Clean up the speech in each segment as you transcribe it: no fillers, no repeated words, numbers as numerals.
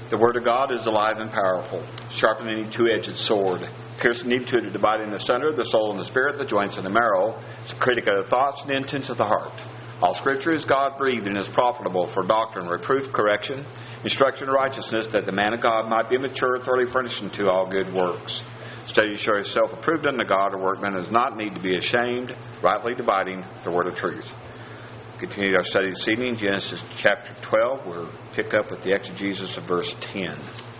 The Word of God is alive and powerful, sharper than any two-edged sword, piercing even to the dividing asunder the soul and the spirit, the joints and the marrow. It's a critic of the thoughts and the intents of the heart. All Scripture is God-breathed and is profitable for doctrine, reproof, correction, instruction in righteousness, that the man of God might be mature, thoroughly furnished unto all good works. Study to show yourself approved unto God, a workman does not need to be ashamed, rightly dividing the word of truth. Continue our study this evening, Genesis chapter 12. We'll pick up with the exegesis of verse 10.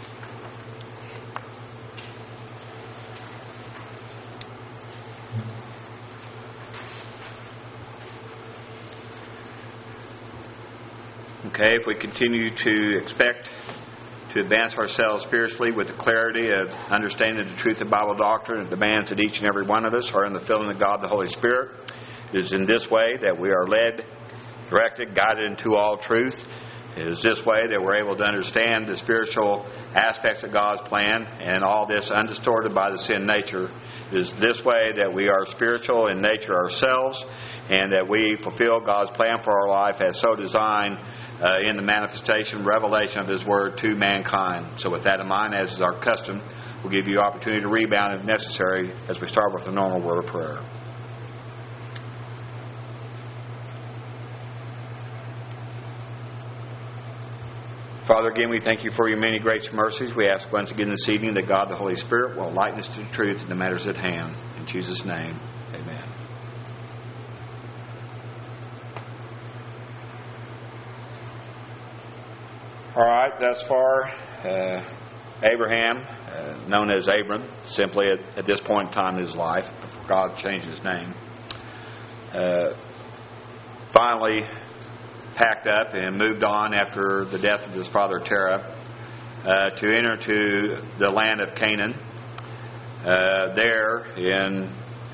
Okay, if we continue to expect to advance ourselves spiritually with the clarity of understanding the truth of Bible doctrine, it demands that each and every one of us are in the filling of God the Holy Spirit. It is in this way that we are led, directed, guided into all truth. It is this way that we're able to understand the spiritual aspects of God's plan, and all this undistorted by the sin nature. It is this way that we are spiritual in nature ourselves, and that we fulfill God's plan for our life as so designed in the manifestation, revelation of His Word to mankind. So with that in mind, as is our custom, we'll give you opportunity to rebound if necessary as we start with the normal word of prayer. Father, again, we thank you for your many grace and mercies. We ask once again this evening that God, the Holy Spirit, will enlighten us to the truth in the matters at hand. In Jesus' name, amen. All right, thus far, Abraham, known as Abram, simply at this point in time in his life, before God changed his name, finally packed up and moved on after the death of his father Terah to enter to the land of Canaan. There, in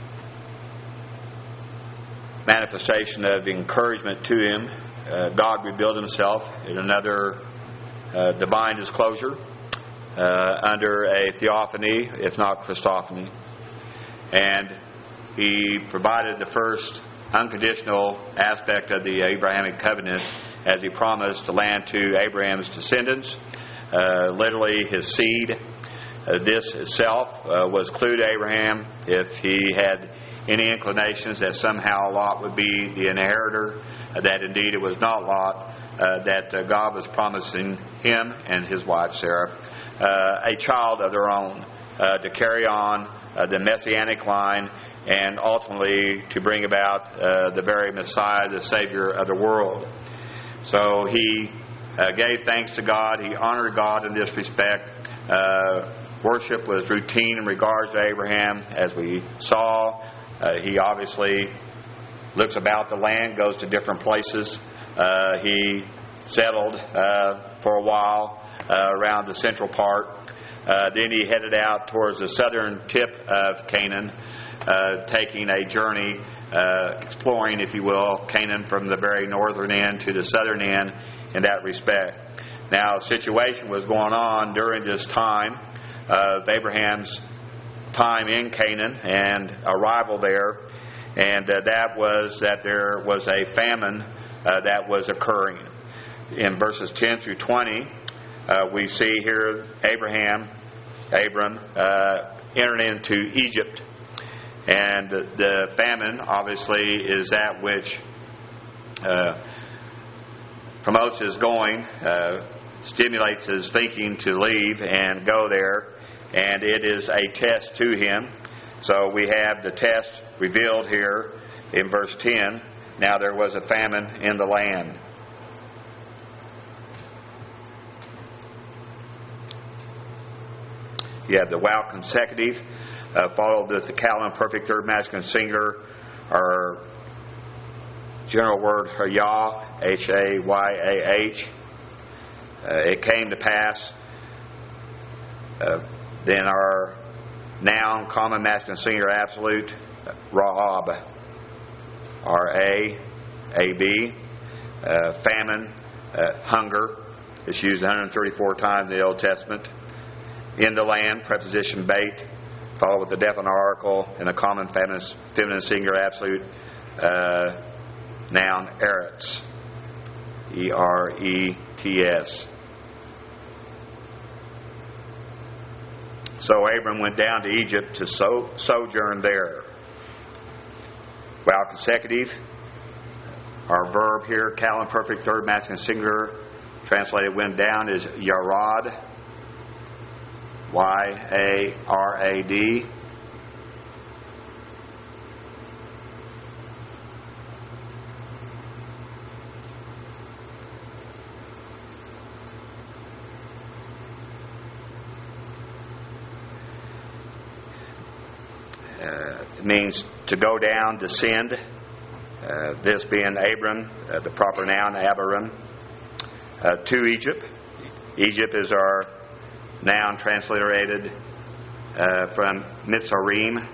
manifestation of encouragement to him, God revealed Himself in another divine disclosure under a theophany, if not Christophany. And He provided the first unconditional aspect of the Abrahamic covenant as He promised the land to Abraham's descendants, literally his seed. This itself was clue to Abraham if he had any inclinations that somehow Lot would be the inheritor, that indeed it was not Lot, that God was promising him and his wife Sarah a child of their own to carry on the messianic line and ultimately to bring about the very Messiah, the Savior of the world. So he gave thanks to God. He honored God in this respect. Worship was routine in regards to Abraham, as we saw. He obviously looks about the land, goes to different places. He settled for a while around the central part. Then he headed out towards the southern tip of Canaan, taking a journey, exploring, if you will, Canaan from the very northern end to the southern end in that respect. Now, a situation was going on during this time of Abraham's time in Canaan and arrival there, and that was that there was a famine that was occurring. In verses 10 through 20, we see here Abram, entering into Egypt. And the famine, obviously, is that which promotes his going, stimulates his thinking to leave and go there, and it is a test to him. So we have the test revealed here in verse 10. Now there was a famine in the land. You have the wow consecutive, followed with the Calvin perfect third masculine singular, or general word Hayah, Hayah. It came to pass. Then our noun, common masculine singular absolute, Rahab, R-A-A-B. Famine, hunger. It's used 134 times in the Old Testament. In the land, preposition bait, followed with the definite article, and the common feminine singular absolute noun, Eretz, E-R-E-T-S. So Abram went down to Egypt to sojourn there. Well, consecutive. Our verb here, Calvin perfect, third masculine singular, translated went down, is yarad. Y-A-R-A-D. It means to go down, descend. This being Abram, the proper noun, Abiram, to Egypt. Egypt is our noun transliterated from Mitzrayim,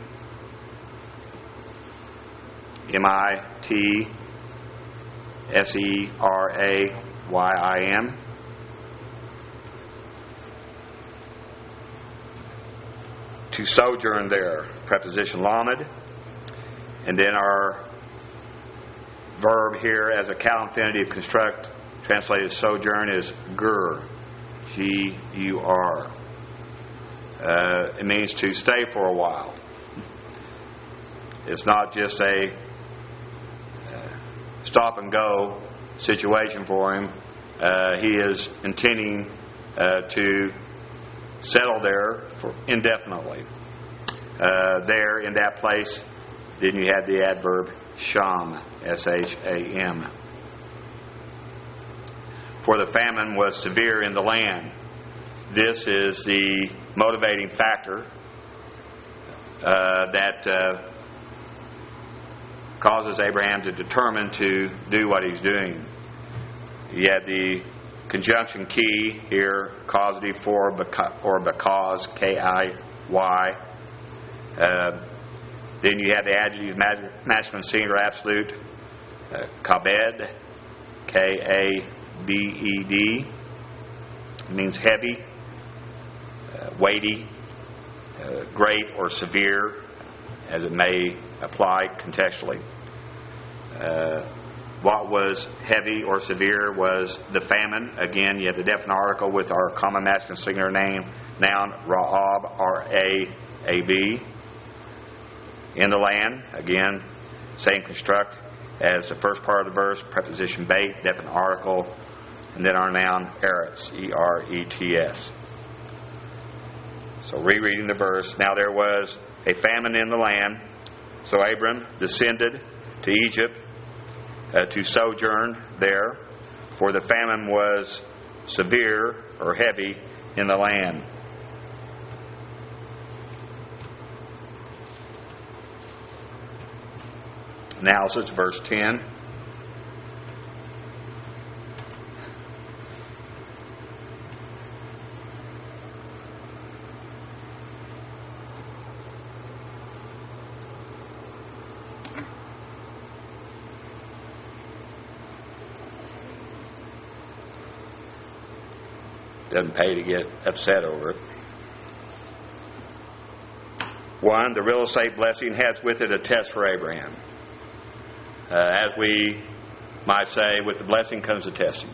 M-I-T-S-E-R-A-Y-I-M. To sojourn there, preposition lamed. And then our verb here as a cal infinitive construct, translated sojourn, is gur, G-U-R. It means to stay for a while. It's not just a stop and go situation for him. He is intending to settle there for indefinitely. There in that place, then you have the adverb sham, S-H-A-M. For the famine was severe in the land. This is the motivating factor that causes Abraham to determine to do what he's doing. You have the conjunction key here, causative for or because, K-I-Y. Then you have the adjective masculine singular absolute, kabed, K-A-B-E-D. It means heavy, weighty, great, or severe, as it may apply contextually. What was heavy or severe was the famine. Again, you have the definite article with our common masculine singular noun, Ra'ab, R-A-A-B. In the land, again, same construct as the first part of the verse, preposition bait, definite article, and then our noun, Eretz, E-R-E-T-S. So rereading the verse, now there was a famine in the land, so Abram descended to Egypt to sojourn there, for the famine was severe or heavy in the land. Analysis, verse 10. Doesn't pay to get upset over it. 1, the real estate blessing has with it a test for Abraham. As we might say, with the blessing comes the testing.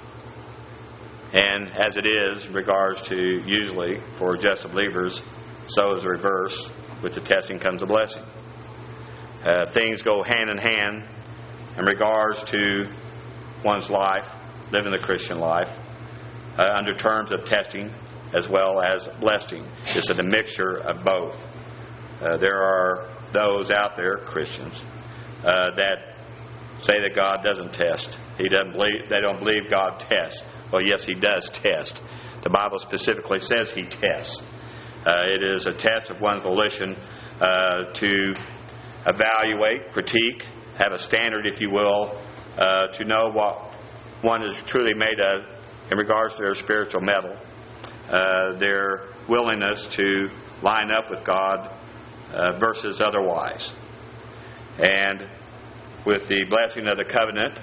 And as it is in regards to usually for just believers, so is the reverse. With the testing comes the blessing. Things go hand in hand in regards to one's life, living the Christian life, under terms of testing as well as blessing. It's a mixture of both. There are those out there, Christians, that say that God doesn't test. They don't believe God tests. Well, yes, He does test. The Bible specifically says He tests. It is a test of one's volition to evaluate, critique, have a standard, if you will, to know what one is truly made of in regards to their spiritual mettle, their willingness to line up with God versus otherwise. And with the blessing of the covenant,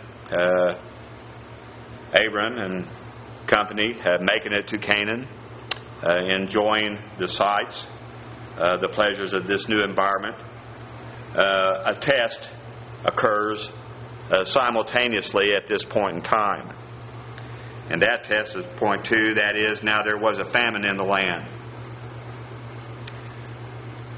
Abram and company making it to Canaan, enjoying the sights, the pleasures of this new environment, a test occurs simultaneously at this point in time. And that test is point 2, that is, now there was a famine in the land.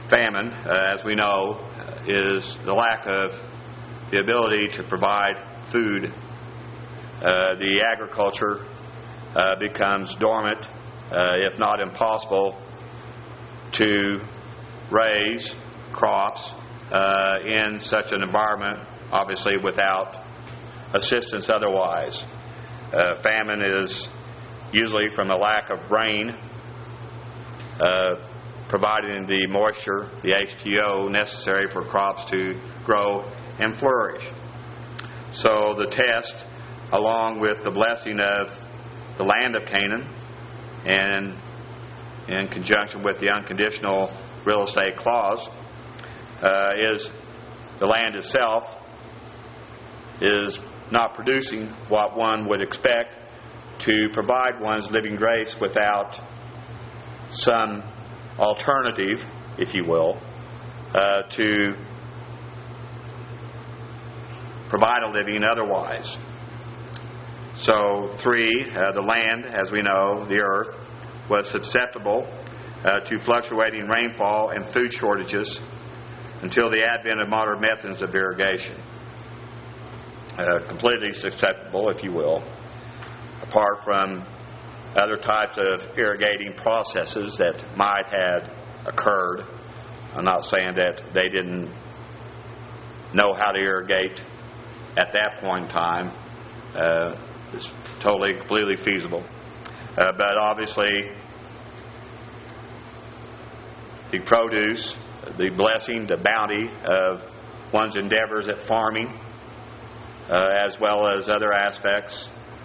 famine, as we know, is the lack of the ability to provide food. The agriculture becomes dormant, if not impossible, to raise crops in such an environment, obviously without assistance otherwise. Famine is usually from the lack of rain, providing the moisture, the H2O necessary for crops to grow and flourish. So the test, along with the blessing of the land of Canaan, and in conjunction with the unconditional real estate clause, is the land itself is not producing what one would expect to provide one's living grace without some alternative, if you will, to provide a living otherwise. So 3, the land, as we know, the earth, was susceptible to fluctuating rainfall and food shortages until the advent of modern methods of irrigation. Completely susceptible, if you will, apart from other types of irrigating processes that might have occurred. I'm not saying that they didn't know how to irrigate at that point in time. It's totally, completely feasible. But obviously, the produce, the blessing, the bounty of one's endeavors at farming, as well as other aspects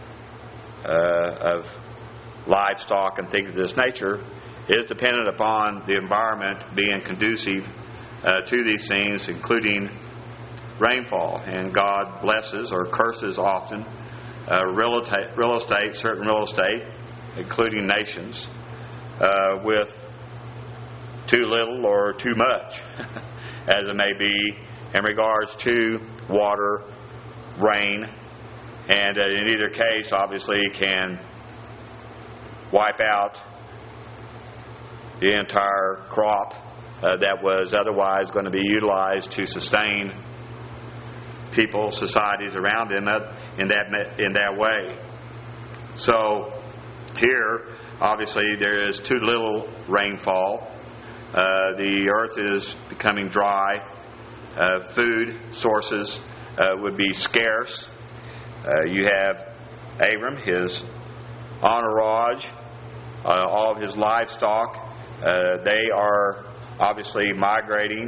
of livestock and things of this nature, is dependent upon the environment being conducive to these things, including rainfall. And God blesses or curses often real estate, certain real estate, including nations, with too little or too much, as it may be, in regards to water, rain, and in either case, obviously, can wipe out the entire crop that was otherwise going to be utilized to sustain people, societies around them in that way. So here, obviously, there is too little rainfall. The earth is becoming dry. Food sources would be scarce. You have Abram, his entourage, all of his livestock. They are obviously migrating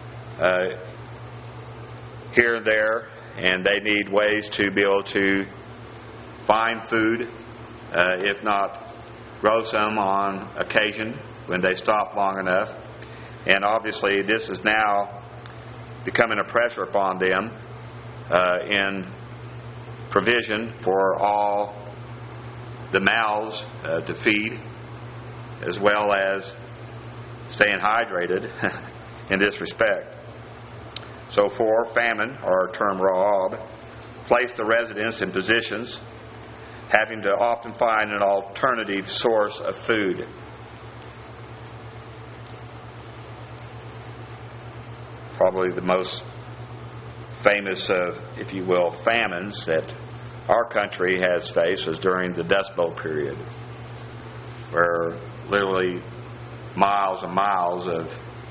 here and there, and they need ways to be able to find food, if not grow some on occasion when they stop long enough. And obviously this is now becoming a pressure upon them in provision for all the mouths to feed, as well as staying hydrated in this respect. So 4, famine, or term Rahab, placed the residents in positions having to often find an alternative source of food. Probably the most famous of, if you will, famines that our country has faced was during the Dust Bowl period, where literally miles and miles of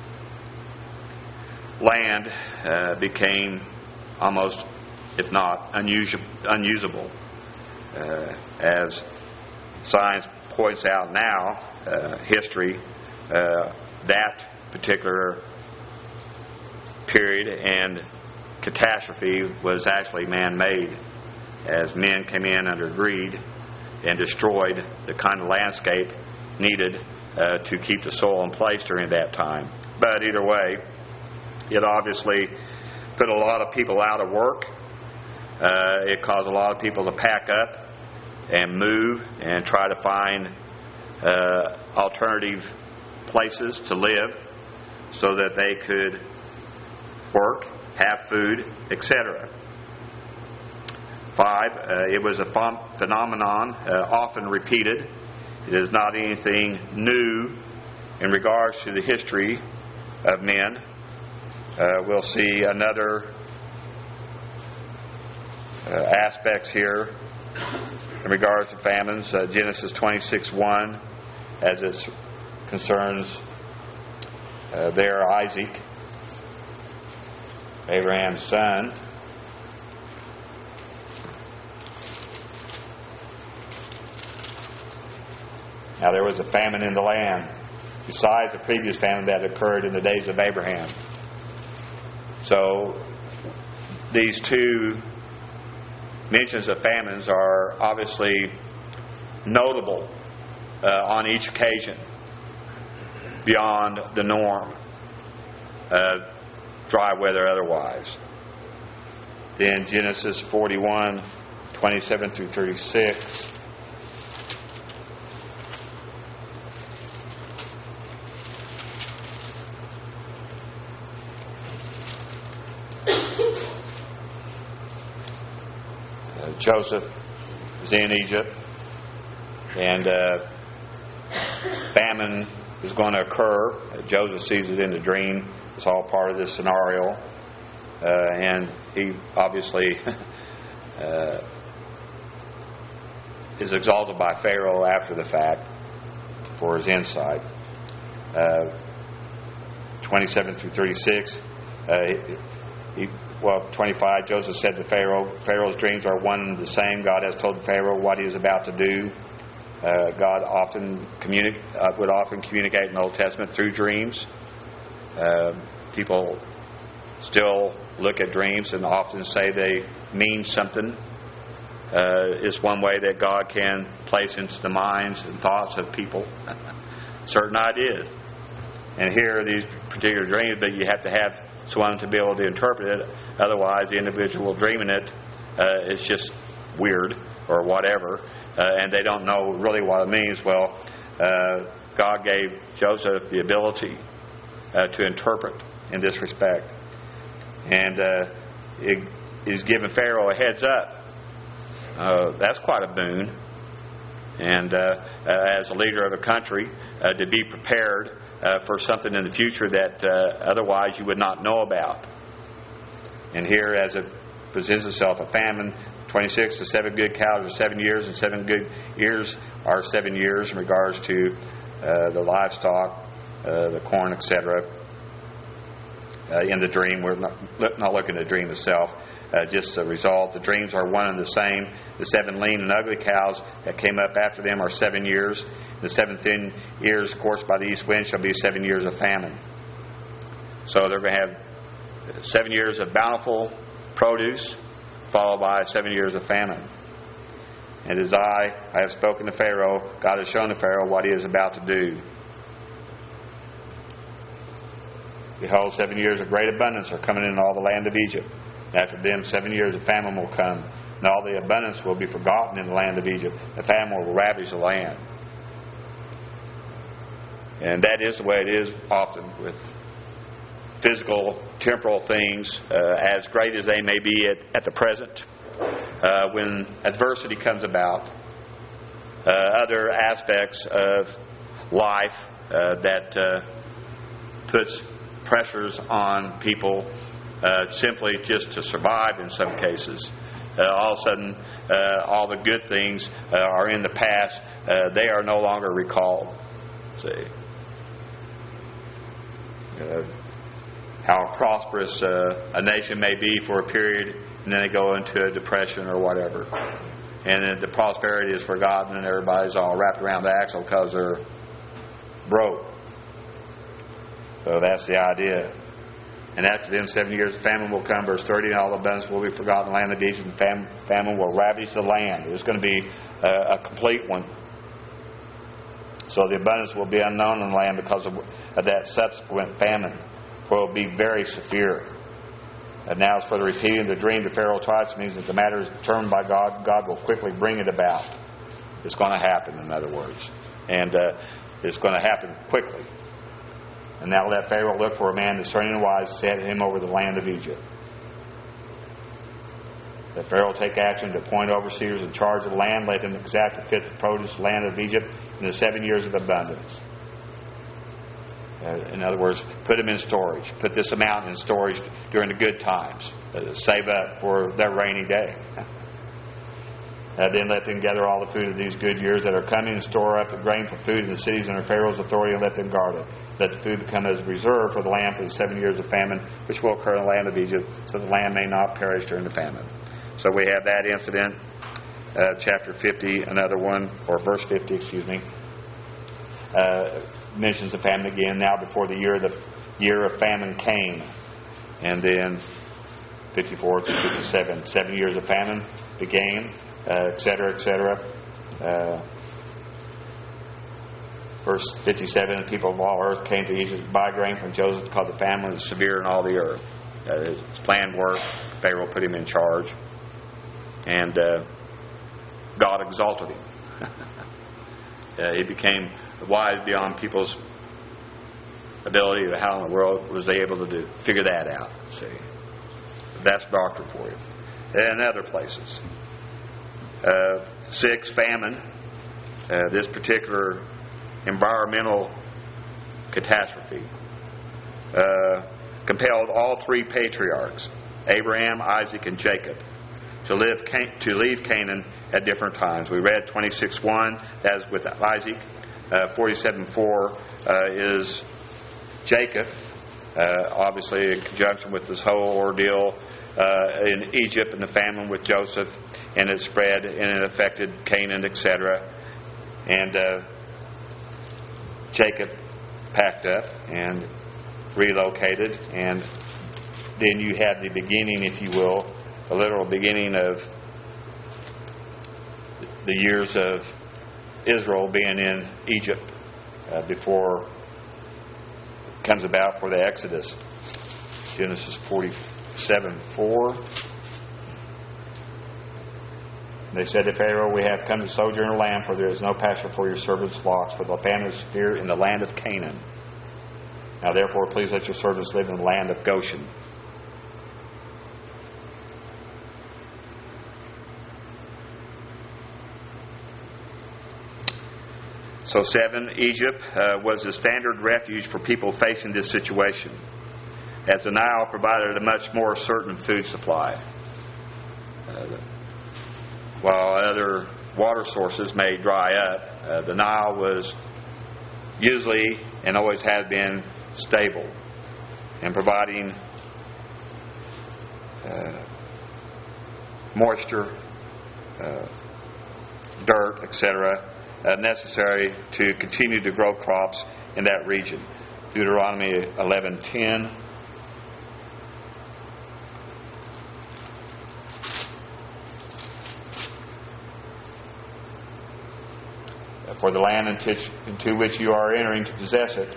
land became almost, if not unusable. As science points out now, history, that particular period and catastrophe was actually man-made, as men came in under greed and destroyed the kind of landscape needed to keep the soil in place during that time. But either way, it obviously put a lot of people out of work. It caused a lot of people to pack up and move and try to find alternative places to live so that they could work, have food, etc. 5, it was a phenomenon often repeated. It is not anything new in regards to the history of men. We'll see another aspects here in regards to famines. Genesis 26:1, as it concerns there Isaac, Abraham's son. Now there was a famine in the land, besides the previous famine that occurred in the days of Abraham. So these two mentions of famines are obviously notable on each occasion, beyond the norm, dry weather otherwise. Then Genesis 41:27 through 36. Joseph is in Egypt, and famine is going to occur. Joseph sees it in the dream. It's all part of this scenario. And he obviously is exalted by Pharaoh after the fact for his insight. 27 through 36. 25, Joseph said to Pharaoh, Pharaoh's dreams are one and the same. God has told Pharaoh what he is about to do. God would often communicate in the Old Testament through dreams. People still look at dreams and often say they mean something. It's one way that God can place into the minds and thoughts of people certain ideas. And here are these particular dreams, but you have to have someone to be able to interpret it. Otherwise, the individual dreaming it is just weird or whatever, and they don't know really what it means. Well, God gave Joseph the ability to interpret in this respect, and it is giving Pharaoh a heads up. That's quite a boon, and as a leader of a country, to be prepared for something in the future that otherwise you would not know about. And here, as it presents itself, a famine, 26, the 7 good cows are 7 years, and 7 good ears are 7 years in regards to the livestock, the corn, etc. In the dream, we're not looking at the dream itself, just the result. The dreams are one and the same. The 7 lean and ugly cows that came up after them are 7 years. The 7 thin ears, of course, by the east wind shall be 7 years of famine. So they're going to have 7 years of bountiful produce, followed by 7 years of famine. And as I have spoken to Pharaoh, God has shown to Pharaoh what he is about to do. Behold, 7 years of great abundance are coming in all the land of Egypt. And after them 7 years of famine will come, and all the abundance will be forgotten in the land of Egypt. The famine will ravage the land. And that is the way it is often with physical, temporal things, as great as they may be at the present. When adversity comes about, other aspects of life that puts pressures on people simply just to survive in some cases. All of a sudden, all the good things are in the past. They are no longer recalled. See how prosperous a nation may be for a period, and then they go into a depression or whatever. And then the prosperity is forgotten, and everybody's all wrapped around the axle because they're broke. So that's the idea. And after them 7 years of famine will come, verse 30, and all the abundance will be forgotten in the land of Egypt, and famine will ravage the land. It's going to be a complete one. So the abundance will be unknown in the land because of that subsequent famine, for it will be very severe. And now as for the repeating of the dream to Pharaoh twice, means that the matter is determined by God. God will quickly bring it about. It's going to happen, in other words. And it's going to happen quickly. And now let Pharaoh look for a man discerning and wise to set him over the land of Egypt. Let Pharaoh take action to appoint overseers in charge of the land. Let him exact the fifth produce of the land of Egypt in the 7 years of abundance. In other words, put them in storage. Put this amount in storage during the good times. Save up for their rainy day. Then let them gather all the food of these good years that are coming, and store up the grain for food in the cities under Pharaoh's authority, and let them guard it. Let the food become as a reserve for the land for the 7 years of famine, which will occur in the land of Egypt, so the land may not perish during the famine. So we have that incident. Chapter 50, another one, or verse 50, mentions the famine again. Now before the year of famine came. And then 54 to 57, 7 years of famine began, etc., etc. Verse 57, the people of all earth came to Egypt to buy grain from Joseph, because the famine was severe in all the earth. His plan worked. Pharaoh put him in charge. And God exalted him. He became wise beyond people's ability. How in the world was they able to figure that out? See, that's doctrine for you. And other places. 6, famine. This particular environmental catastrophe compelled all 3 patriarchs, Abraham, Isaac, and Jacob, to leave Canaan at different times. We read 26:1, that is with Isaac. 47:4 is Jacob, obviously in conjunction with this whole ordeal in Egypt and the famine with Joseph, and it spread and it affected Canaan, etc. And Jacob packed up and relocated, and then you have the beginning, if you will, the literal beginning of the years of Israel being in Egypt before it comes about for the Exodus. Genesis 47:4. They said to Pharaoh, "We have come to sojourn in the land, for there is no pasture for your servants' flocks, for the famine is severe in the land of Canaan. Now therefore please let your servants live in the land of Goshen." So 7, Egypt was the standard refuge for people facing this situation, as the Nile provided a much more certain food supply. While other water sources may dry up, the Nile was usually and always has been stable and providing moisture, dirt, etc., necessary to continue to grow crops in that region. Deuteronomy 11:10. For the land into which you are entering to possess it,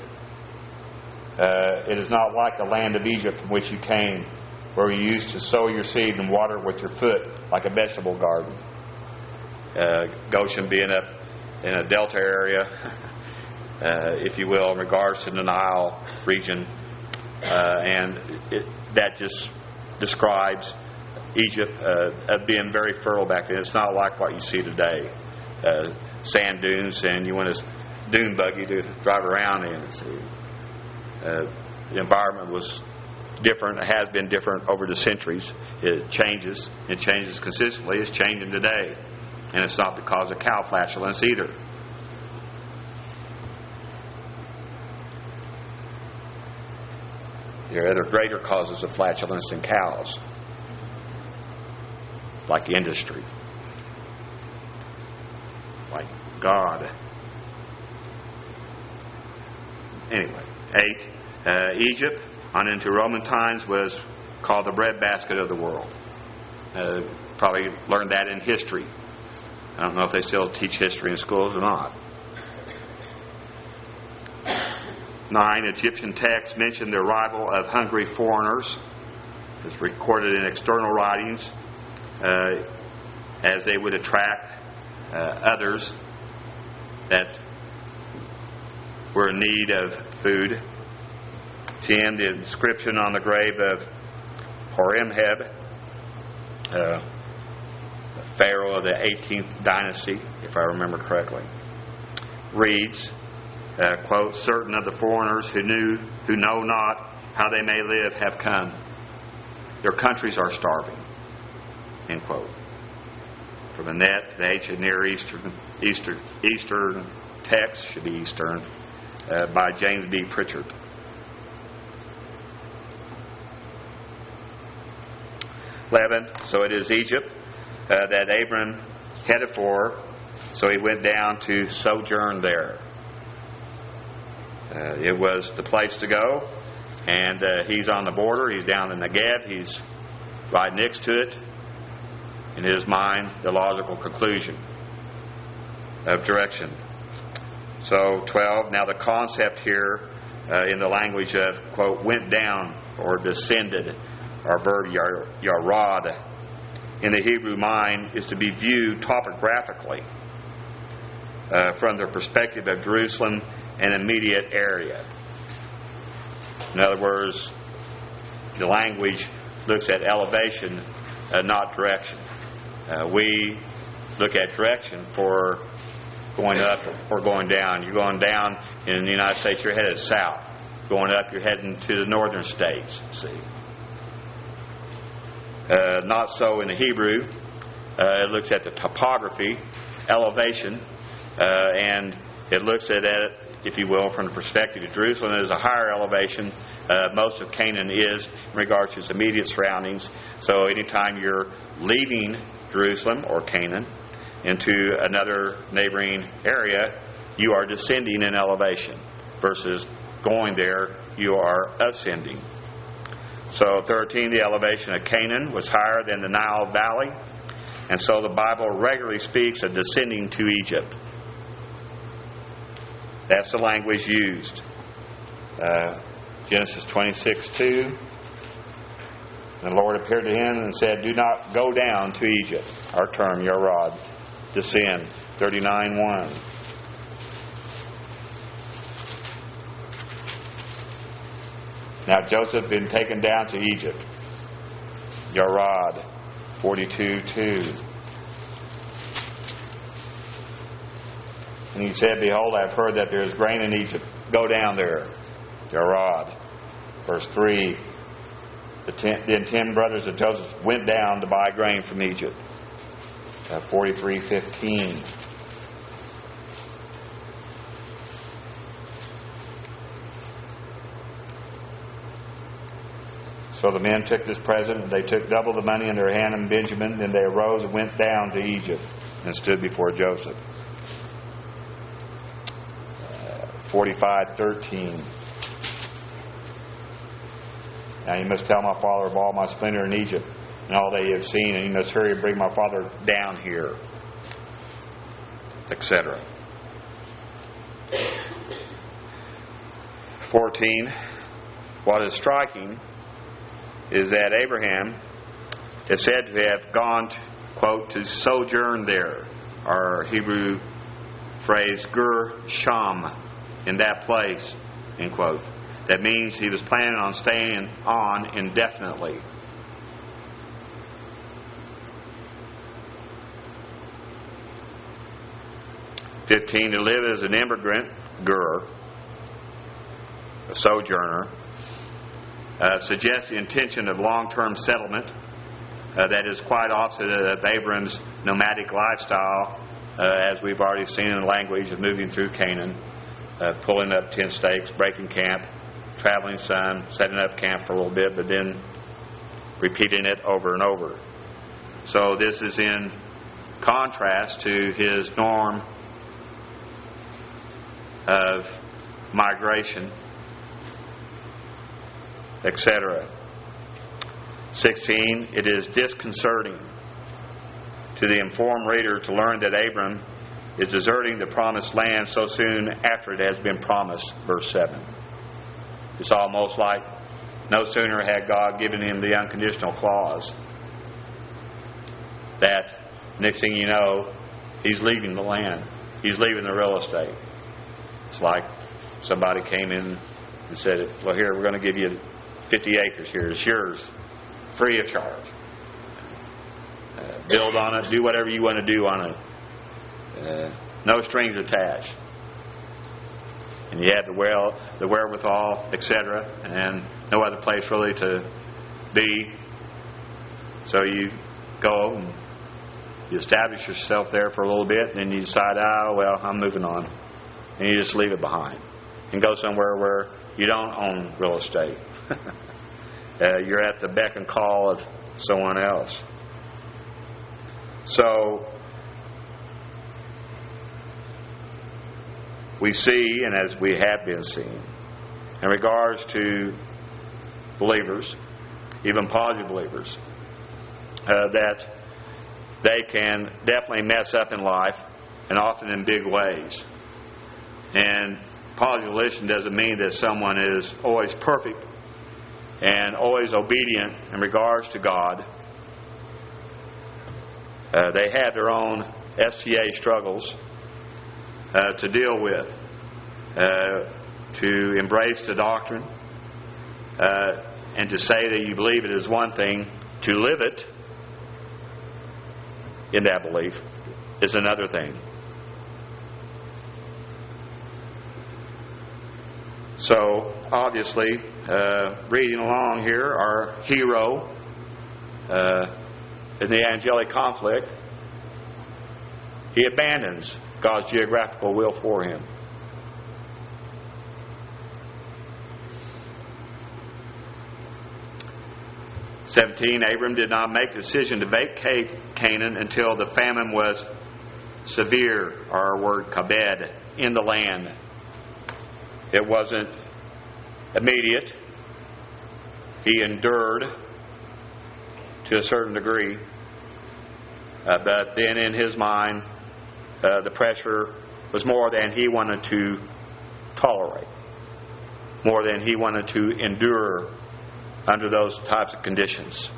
it is not like the land of Egypt from which you came, where you used to sow your seed and water it with your foot like a vegetable garden. Goshen being up in a delta area, if you will, in regards to the Nile region, and that just describes Egypt being very fertile back then. It's not like what you see today. Sand dunes, and you want a dune buggy to drive around in. The environment was different. It has been different over the centuries. It changes. It changes consistently. It's changing today. And it's not because of cow flatulence either. There are other greater causes of flatulence than cows, like industry, like God. Anyway, 8. Egypt, on into Roman times, was called the breadbasket of the world. Probably learned that in history. I don't know if they still teach history in schools or not. 9. Egyptian texts mention the arrival of hungry foreigners. It's recorded in external writings as they would attract others that were in need of food. 10. The inscription on the grave of Horemheb, Pharaoh of the 18th dynasty, if I remember correctly, reads, quote, certain of the foreigners who know not how they may live have come. Their countries are starving, end quote. From the net, the ancient Near Eastern text, should be Eastern, by James B. Pritchard. So it is Egypt that Abram headed for, so he went down to sojourn there. It was the place to go, and he's on the border. He's down in Negev. He's right next to it. In his mind, the logical conclusion of direction. So 12, now the concept here in the language of, quote, went down or descended, our verb yarad, in the Hebrew mind is to be viewed topographically from the perspective of Jerusalem and immediate area. In other words, the language looks at elevation, not direction. We look at direction for going up or going down. You're going down in the United States, you're headed south. Going up, you're heading to the northern states. See, not so in the Hebrew. It looks at the topography, elevation, and it looks at it, if you will, from the perspective of Jerusalem. It is a higher elevation. Most of Canaan is in regards to its immediate surroundings. So anytime you're leaving Jerusalem or Canaan into another neighboring area, you are descending in elevation, versus going there, you are ascending. So 13, the elevation of Canaan was higher than the Nile Valley, and so the Bible regularly speaks of descending to Egypt. That's the language used. Genesis 26:2. The Lord appeared to him and said, do not go down to Egypt. Our term, yarad, descend. 39:1. Now Joseph had been taken down to Egypt. Yarad, 42:2. And he said, behold, I have heard that there is grain in Egypt. Go down there. Yarad. Verse 3. Then 10 brothers of Joseph went down to buy grain from Egypt. 43:15. So the men took this present, and they took double the money in their hand and Benjamin. Then they arose and went down to Egypt and stood before Joseph. 45:13. Now you must tell my father of all my splendor in Egypt and all that you have seen, and you must hurry and bring my father down here, etc. 14. What is striking is that Abraham is said to have gone, quote, to sojourn there. Our Hebrew phrase, gur sham, in that place, end quote. That means he was planning on staying on indefinitely. (15) To live as an immigrant, gur, a sojourner, suggests the intention of long-term settlement that is quite opposite of Abram's nomadic lifestyle, as we've already seen in the language of moving through Canaan, pulling up tent stakes, breaking camp, traveling some, setting up camp for a little bit, but then repeating it over and over. So this is in contrast to his norm of migration, etc. 16, it is disconcerting to the informed reader to learn that Abram is deserting the promised land so soon after it has been promised, verse 7. It's almost like no sooner had God given him the unconditional clause that next thing you know, he's leaving the land. He's leaving the real estate. It's like somebody came in and said, well, here, we're going to give you 50 acres here. It's yours, free of charge. Build on it. Do whatever you want to do on it. No strings attached. and you had the wherewithal, etc., and no other place really to be. So you go and you establish yourself there for a little bit, and then you decide, I'm moving on. And you just leave it behind and go somewhere where you don't own real estate. You're at the beck and call of someone else. So we see, and as we have been seeing, in regards to believers, even positive believers, that they can definitely mess up in life, and often in big ways. And positive volition doesn't mean that someone is always perfect and always obedient in regards to God. They have their own STA struggles to deal with, to embrace the doctrine, and to say that you believe it is one thing, to live it in that belief is another thing. So, obviously, reading along here, our hero in the angelic conflict, he abandons God's geographical will for him. Abram did not make the decision to vacate Canaan until the famine was severe, our word kabed, in the land. It wasn't immediate. He endured to a certain degree. But then in his mind, the pressure was more than he wanted to tolerate, more than he wanted to endure under those types of conditions.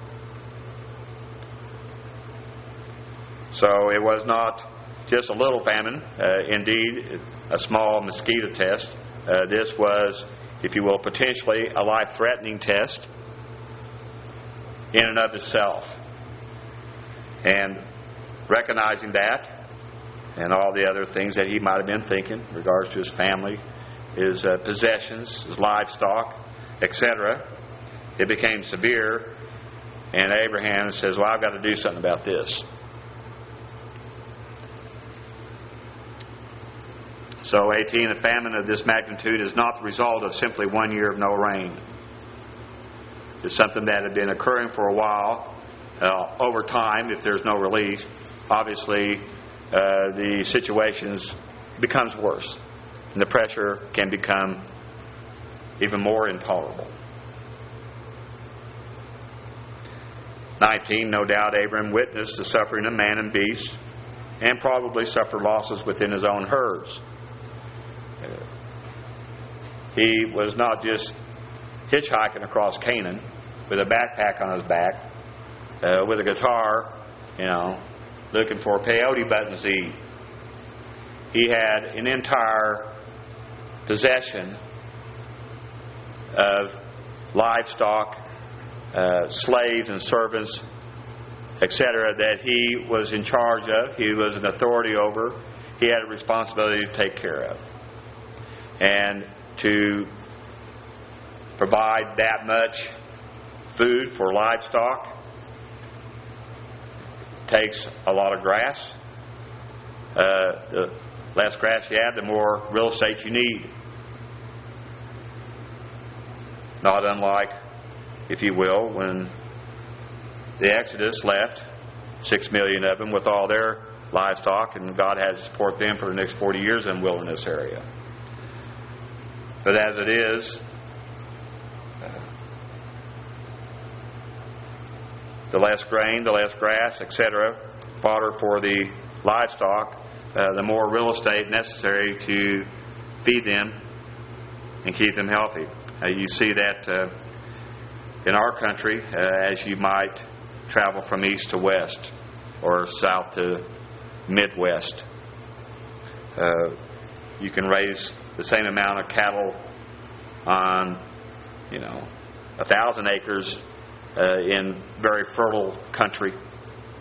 So it was not just a little famine, indeed a small mosquito test. This was, if you will, potentially a life-threatening test in and of itself. And recognizing that and all the other things that he might have been thinking in regards to his family, his possessions, his livestock, etc., it became severe, and Abraham says, I've got to do something about this. So 18, a famine of this magnitude is not the result of simply 1 year of no rain. It's something that had been occurring for a while. Over time, if there's no relief, obviously the situation becomes worse, and the pressure can become even more intolerable. 19, no doubt Abram witnessed the suffering of man and beast, and probably suffered losses within his own herds. He was not just hitchhiking across Canaan with a backpack on his back, with a guitar, looking for peyote buttons to eat. He had an entire possession of livestock, slaves and servants, etc., that he was in charge of, he was an authority over, he had a responsibility to take care of. And to provide that much food for livestock takes a lot of grass. The less grass you have, the more real estate you need. Not unlike, if you will, when the Exodus left, 6 million of them with all their livestock, and God had to support them for the next 40 years in the wilderness area. But as it is, the less grain, the less grass, etc., fodder for the livestock, the more real estate necessary to feed them and keep them healthy. You see that in our country, as you might travel from east to west or south to Midwest. You can raise the same amount of cattle on, 1,000 acres in very fertile country,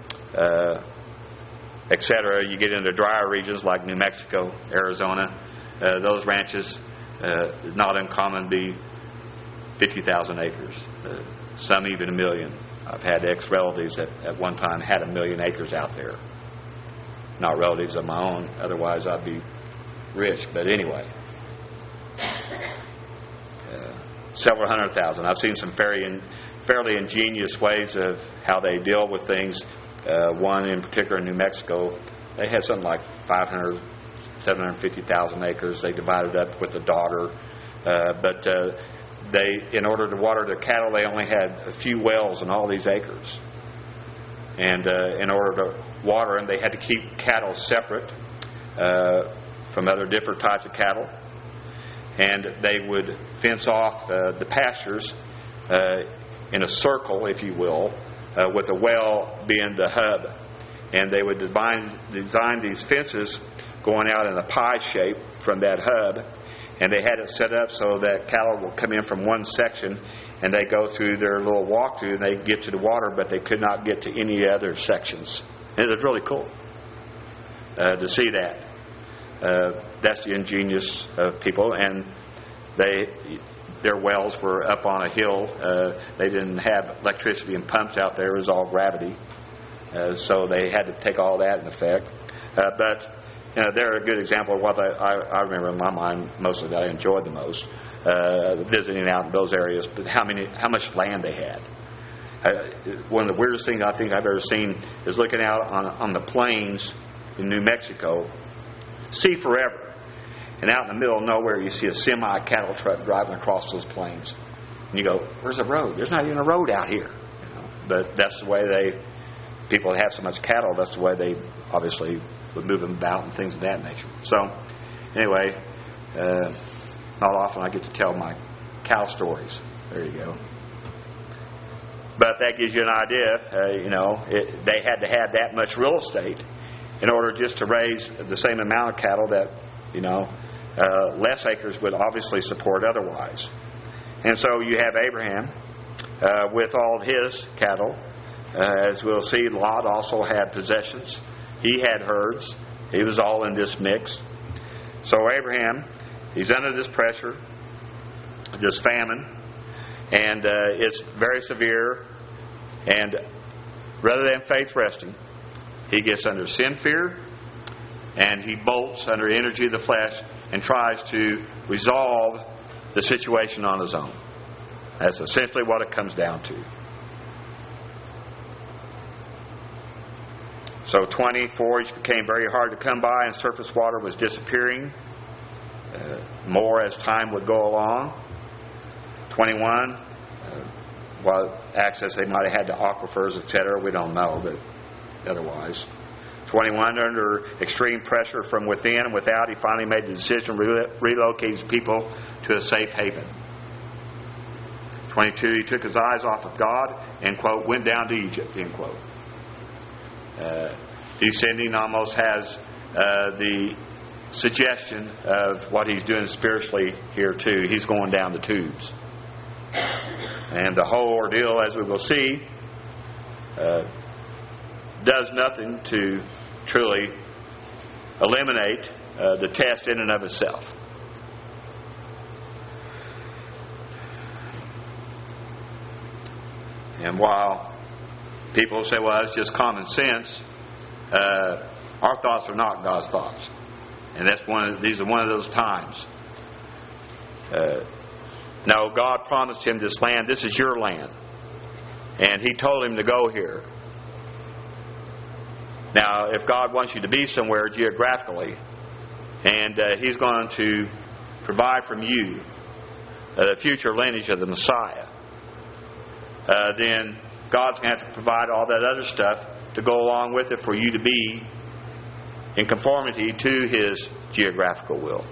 etc. You get into drier regions like New Mexico, Arizona, those ranches, not uncommon, be 50,000 acres, some even 1 million. I've had ex-relatives that at one time had 1 million acres out there. Not relatives of my own, otherwise I'd be rich. But anyway, several 100,000. I've seen some fairly ingenious ways of how they deal with things. One in particular in New Mexico, they had something like 500, 750,000 acres. They divided up with the daughter, but they, in order to water the cattle, they only had a few wells in all these acres. And in order to water them, they had to keep cattle separate from other different types of cattle. And they would fence off the pastures in a circle, if you will, with a well being the hub. And they would design these fences going out in a pie shape from that hub. And they had it set up so that cattle will come in from one section and they go through their little walkthrough and they get to the water, but they could not get to any other sections. And it was really cool to see that. That's the ingenious people. And their wells were up on a hill. They didn't have electricity and pumps out there. It was all gravity. So they had to take all that in effect. But they're a good example of what I remember in my mind mostly that I enjoyed the most, visiting out in those areas, but how much land they had. One of the weirdest things I think I've ever seen is looking out on the plains in New Mexico, see forever, and out in the middle of nowhere you see a semi-cattle truck driving across those plains. And you go, where's the road? There's not even a road out here. But that's the way people that have so much cattle, that's the way they obviously would move them about and things of that nature. So, anyway, not often I get to tell my cow stories. There you go. But that gives you an idea. They had to have that much real estate in order just to raise the same amount of cattle that, less acres would obviously support otherwise. And so you have Abraham with all of his cattle. As we'll see, Lot also had possessions. He had herds. He was all in this mix. So Abraham, he's under this pressure, this famine, and it's very severe. And rather than faith resting, he gets under sin fear, and he bolts under the energy of the flesh and tries to resolve the situation on his own. That's essentially what it comes down to. So 20, forage became very hard to come by, and surface water was disappearing more as time would go along. 21, access they might have had to aquifers, etc. We don't know, but otherwise. 21, under extreme pressure from within and without, he finally made the decision to relocate his people to a safe haven. 22, he took his eyes off of God and, quote, went down to Egypt, end quote. Descending almost has the suggestion of what he's doing spiritually here too. He's going down the tubes. And the whole ordeal, as we will see, does nothing to truly eliminate the test in and of itself. And while people say, well, it's just common sense, our thoughts are not God's thoughts. And these are one of those times. No, God promised him this land. This is your land. And he told him to go here. Now, if God wants you to be somewhere geographically, and he's going to provide from you the future lineage of the Messiah, then God's going to have to provide all that other stuff to go along with it for you to be in conformity to his geographical will.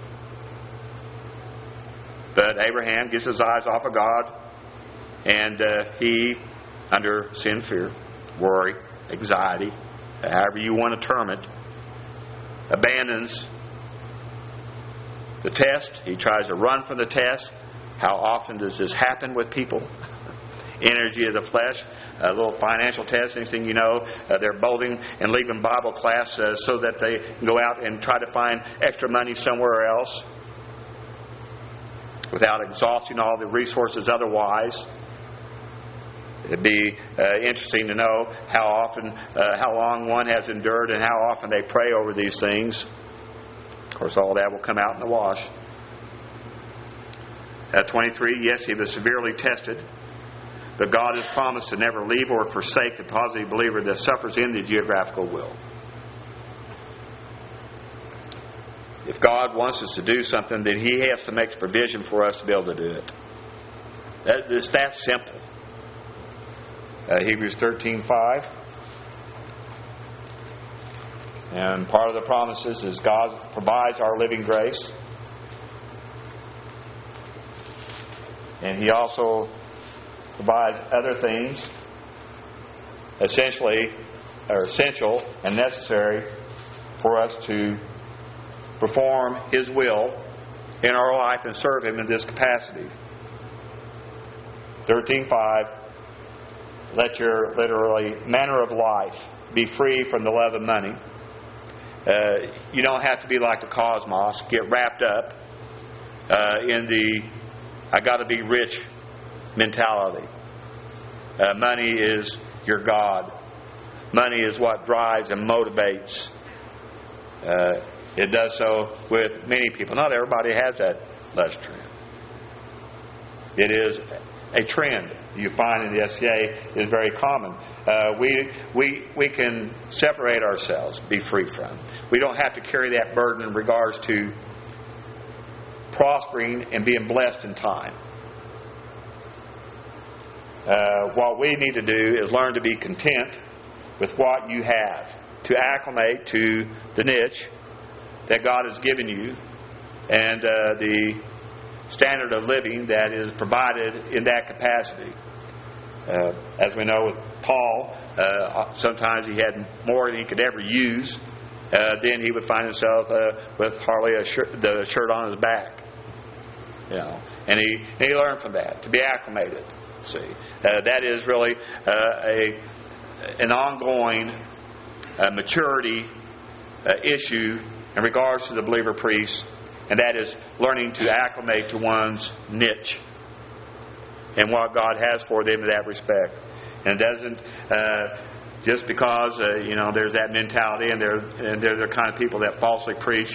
But Abraham gets his eyes off of God, and he, under sin, fear, worry, anxiety, however you want to term it, abandons the test. He tries to run from the test. How often does this happen with people? energy of the flesh. A little financial test. Next thing you know, they're bolting and leaving Bible class so that they can go out and try to find extra money somewhere else without exhausting all the resources otherwise. It'd be interesting to know how long one has endured and how often they pray over these things. Of course, all that will come out in the wash. 23, yes, he was severely tested, but God has promised to never leave or forsake the positive believer that suffers in the geographical will. If God wants us to do something, then He has to make provision for us to be able to do it. It's that simple. Hebrews 13:5. And part of the promises is God provides our living grace. And He also provides other things essential and necessary for us to perform His will in our life and serve Him in this capacity. 13:5. Let your manner of life be free from the love of money. You don't have to be like the cosmos, get wrapped up in the I got to be rich mentality. Money is your God. Money is what drives and motivates. It does so with many people. Not everybody has that lust trend. It is a trend you find in the SCA is very common. We can separate ourselves, be free from. We don't have to carry that burden in regards to prospering and being blessed in time. What we need to do is learn to be content with what you have, to acclimate to the niche that God has given you and the standard of living that is provided in that capacity. As we know with Paul, sometimes he had more than he could ever use. Then he would find himself with hardly the shirt on his back. And he learned from that to be acclimated. See, that is really an ongoing maturity issue in regards to the believer priest, and that is learning to acclimate to one's niche and what God has for them in that respect. And it doesn't just because there's that mentality, and they're the kind of people that falsely preach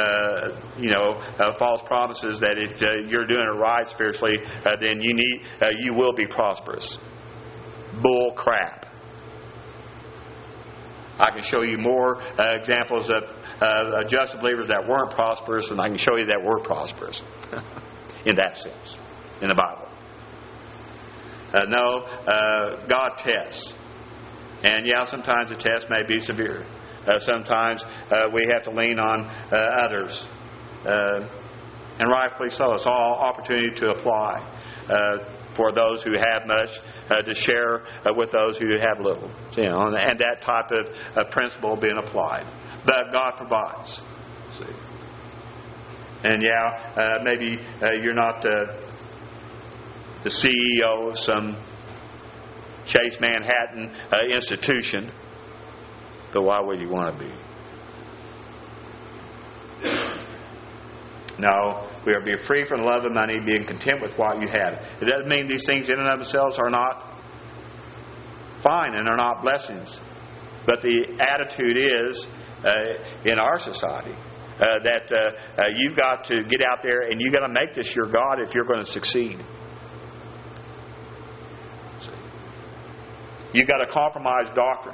false promises that if you're doing it right spiritually, then you will be prosperous. Bull crap. I can show you more examples of just believers that weren't prosperous, and I can show you that were prosperous in that sense in the Bible. God tests. And sometimes the test may be severe. Sometimes we have to lean on others. And rightfully so. It's all opportunity to apply for those who have much, to share with those who have little. And that type of principle being applied. But God provides. See? And maybe you're not the CEO of some Chase Manhattan institution, but why would you want to be? No, we are being free from the love of money, being content with what you have. It doesn't mean these things in and of themselves are not fine and are not blessings. But the attitude is, in our society, that you've got to get out there and you've got to make this your God if you're going to succeed. You've got to compromise doctrine.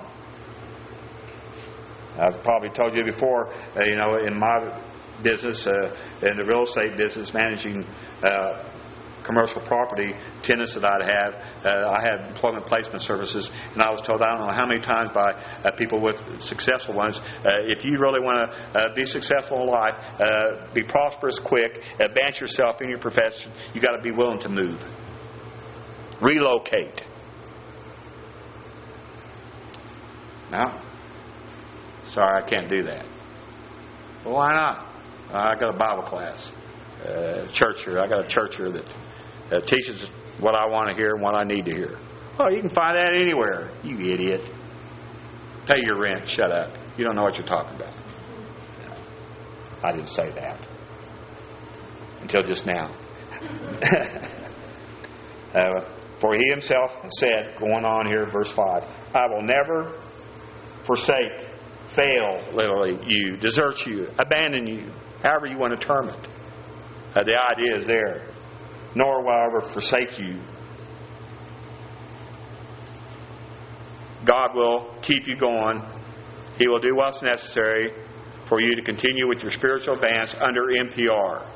I've probably told you before, in my business, in the real estate business, managing commercial property, tenants that I had employment placement services, and I was told, I don't know how many times by people with successful ones, if you really want to be successful in life, be prosperous quick, advance yourself in your profession, you got to be willing to move. Relocate. No. Sorry, I can't do that. Well, why not? I got a Bible class. Church here. I got a church here that teaches what I want to hear and what I need to hear. Oh, you can find that anywhere, you idiot. Pay your rent, shut up. You don't know what you're talking about. I didn't say that. Until just now. For he himself said, going on here, verse 5, I will never forsake, fail, literally, you, desert you, abandon you, however you want to term it. The idea is there. Nor will I ever forsake you. God will keep you going. He will do what's necessary for you to continue with your spiritual advance under MPR.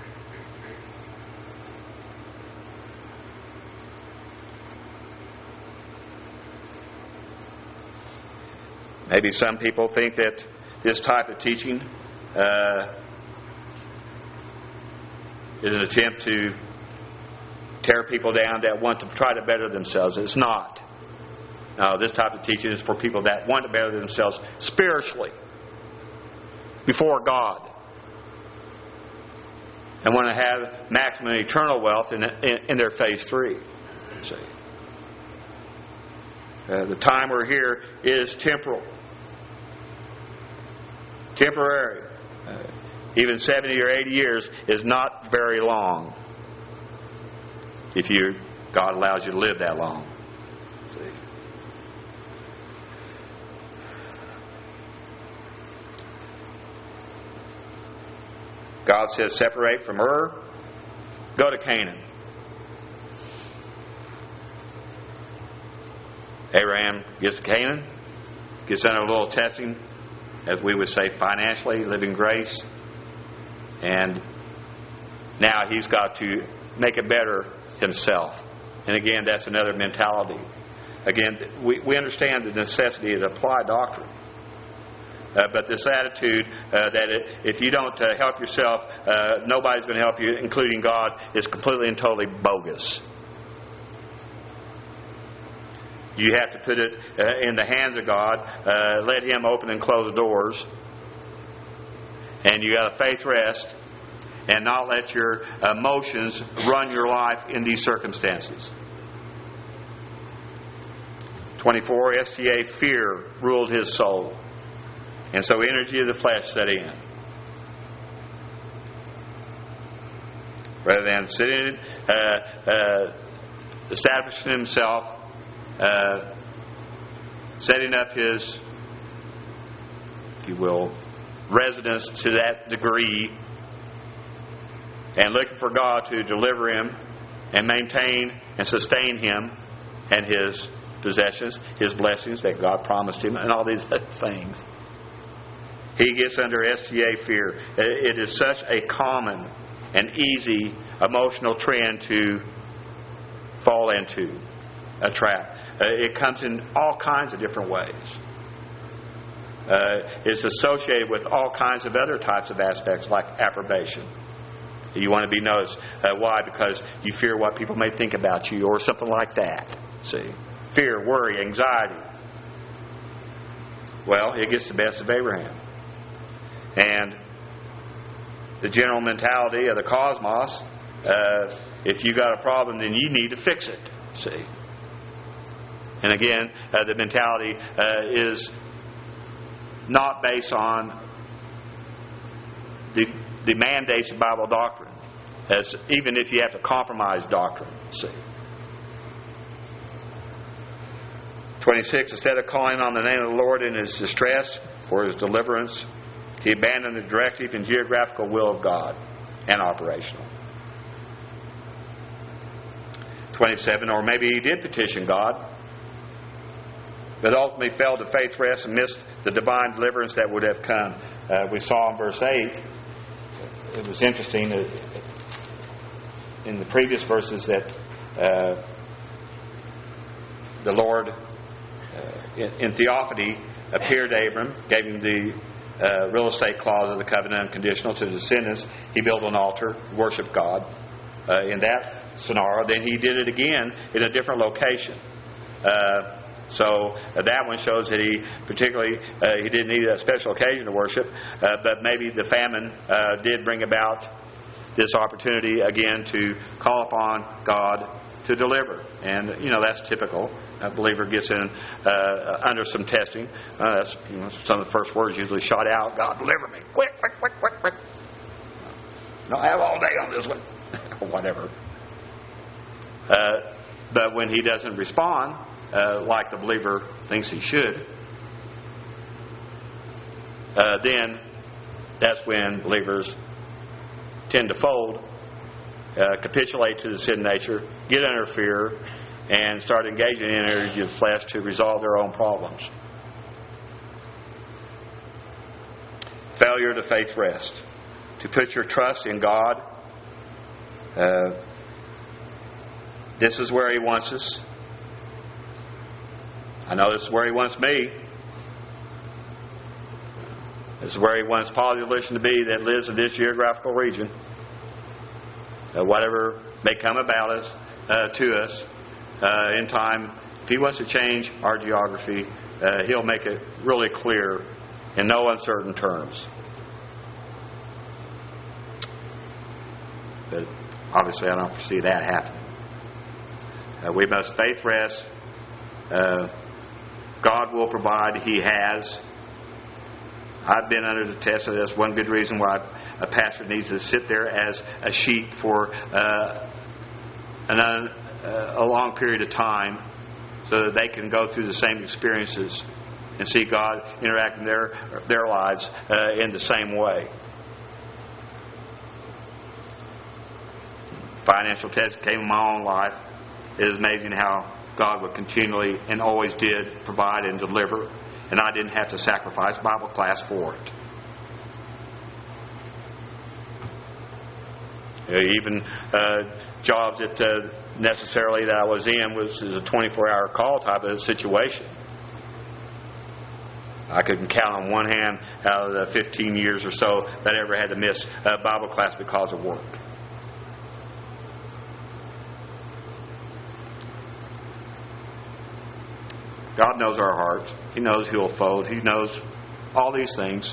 Maybe some people think that this type of teaching is an attempt to tear people down that want to try to better themselves. It's not. No, this type of teaching is for people that want to better themselves spiritually before God and want to have maximum eternal wealth in their phase 3. See? The time we're here is temporal. Temporary. Even 70 or 80 years is not very long. If God allows you to live that long. See? God says, separate from Ur, go to Canaan. Abraham gets to Canaan, gets under a little testing, as we would say financially, living grace. And now he's got to make it better himself. And again, that's another mentality. Again, we understand the necessity to apply doctrine. But this attitude that if you don't help yourself, nobody's going to help you, including God, is completely and totally bogus. You have to put it in the hands of God, let Him open and close the doors, and you got to faith rest and not let your emotions run your life in these circumstances. 24, STA, fear ruled his soul. And so energy of the flesh set in. Rather than sitting, establishing himself, setting up his, if you will, residence to that degree, and looking for God to deliver him and maintain and sustain him and his possessions, his blessings that God promised him, and all these other things. He gets under STA, fear. It is such a common and easy emotional trend to fall into a trap. It comes in all kinds of different ways. It's associated with all kinds of other types of aspects like approbation. You want to be noticed. Why? Because you fear what people may think about you or something like that. See? Fear, worry, anxiety. Well, it gets the best of Abraham. And the general mentality of the cosmos, if you got a problem, then you need to fix it. See? And again, the mentality is not based on the mandates of Bible doctrine, as even if you have to compromise doctrine. See? 26, instead of calling on the name of the Lord in his distress for his deliverance, he abandoned the directive and geographical will of God and operational. 27, or maybe he did petition God, but ultimately failed to faith rest and missed the divine deliverance that would have come. We saw in verse 8, it was interesting in the previous verses that the Lord in theophany appeared to Abram, gave him the real estate clause of the covenant unconditional to the descendants. He built an altar, worshiped God in that scenario. Then he did it again in a different location. So that one shows that he particularly he didn't need a special occasion to worship, but maybe the famine did bring about this opportunity again to call upon God to deliver. And, that's typical. A believer gets in under some testing. That's some of the first words usually shot out. God, deliver me. Quick, quick, quick, quick, quick. Don't have all day on this one. Or whatever. But when he doesn't respond like the believer thinks he should, then that's when believers tend to fold, capitulate to the sin nature, get under fear, and start engaging in energy of flesh to resolve their own problems. Failure to faith rest. To put your trust in God. This is where He wants us. I know this is where He wants me. This is where He wants population to be that lives in this geographical region. Whatever may come about us, to us in time, if He wants to change our geography, He'll make it really clear in no uncertain terms. But obviously I don't foresee that happening. We must faith rest. God will provide. He has. I've been under the test of this. One good reason why a pastor needs to sit there as a sheep for a long period of time so that they can go through the same experiences and see God interact in their lives in the same way. Financial test came in my own life. It is amazing how God would continually and always did provide and deliver, and I didn't have to sacrifice Bible class for it. Even jobs that necessarily that I was in was a 24-hour call type of situation. I couldn't count on one hand out of the 15 years or so that I ever had to miss Bible class because of work. God knows our hearts. He knows who will fold. He knows all these things.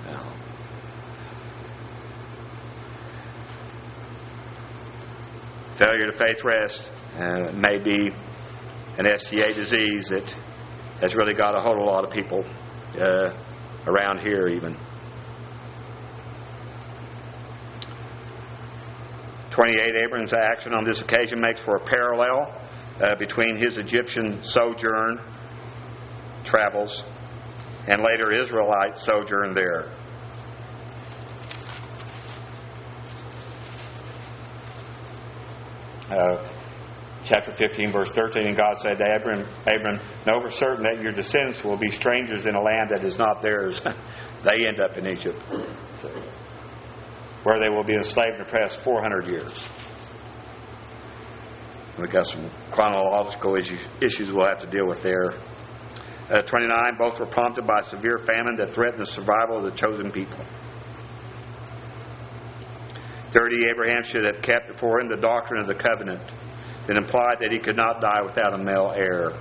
Failure to faith rest may be an STA disease that has really got a hold of a lot of people around here even. 28, Abraham's action on this occasion makes for a parallel between his Egyptian sojourn travels and later Israelite sojourn there. Chapter 15, verse 13, and God said to Abram, know for certain that your descendants will be strangers in a land that is not theirs. They end up in Egypt, where they will be enslaved and oppressed 400 years. We've got some chronological issues we'll have to deal with there. 29, both were prompted by severe famine that threatened the survival of the chosen people. 30, Abraham should have kept before him the doctrine of the covenant that implied that he could not die without a male heir.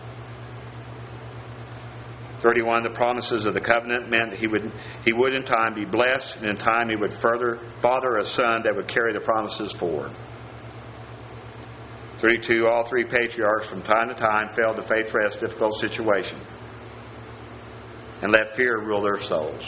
31, the promises of the covenant meant that he would in time be blessed, and in time he would father a son that would carry the promises forward. 32, all three patriarchs from time to time failed to faith rest difficult situation and let fear rule their souls.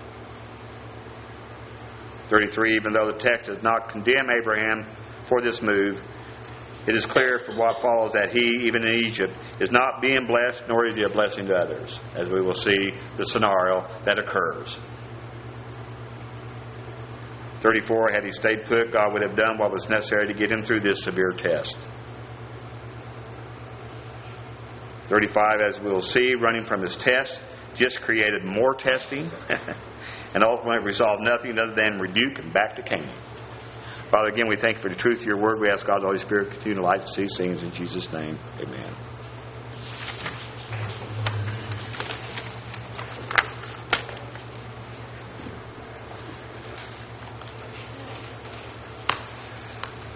33, even though the text does not condemn Abraham for this move, it is clear from what follows that he, even in Egypt, is not being blessed, nor is he a blessing to others, as we will see the scenario that occurs. 34, had he stayed put, God would have done what was necessary to get him through this severe test. 35, as we will see, running from his test, just created more testing and ultimately resolved nothing other than rebuke and back to Canaan. Father, again, we thank you for the truth of your word. We ask God, the Holy Spirit, continue to light these things in Jesus' name. Amen.